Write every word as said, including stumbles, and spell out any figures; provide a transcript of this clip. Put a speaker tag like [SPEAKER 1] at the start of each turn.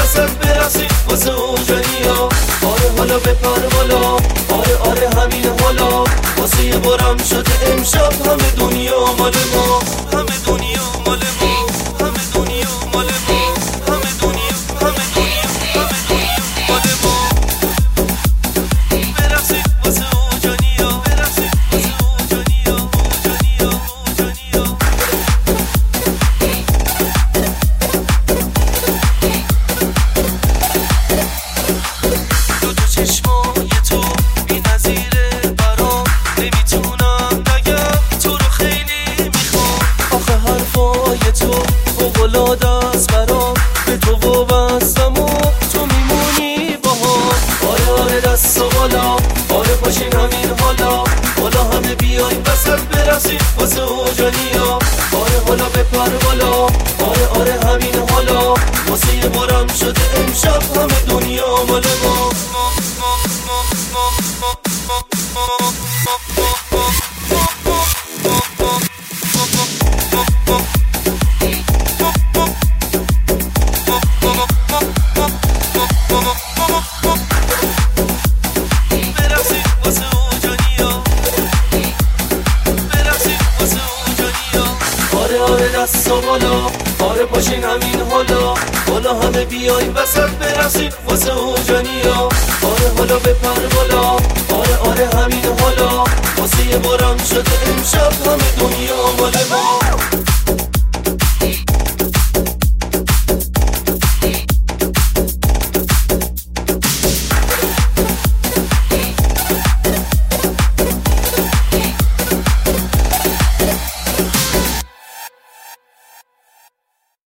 [SPEAKER 1] وسط برسیم واسه اوجانیا. آره حالا بپر بالا، آره آره همین حالا، واسه یه بارم شده امشب همه دنیا مال ما، همه دنیا مال ما، همه دنیا مال ما، همه دنیا همه دنیا همه دنیا مال ما. برسیم واسه اوجانیا، برسیم واسه اوجانیا، اوجانیا اوجانیا. دو تا چشمای تو بی‌نظیره برام، نمیتونم نگم تو رو خیلی میخوام. آخه حرفای تو فوق‌العاده است برام، به تو وابستم و تو میمونی باهام. آره آره دست و بالا، آره پاشین همین حالا، حالا همه بیاین وسط برسیم واسه اوجانیا. آره حالا بپر بالا، آره آره همین حالا، واسه یه بارم شده امشب همه دنیا مال ما. برسیم واسه اوجانیا، برسیم واسه اوجانیا. آره آره دست و بالا، آره پاشین همین حالا، حالا همه بیاین وسط برسیم واسه اوجانیا. آره حالا بپر بالا، آره آره همین حالا، واسه یه بارم شده امشب همه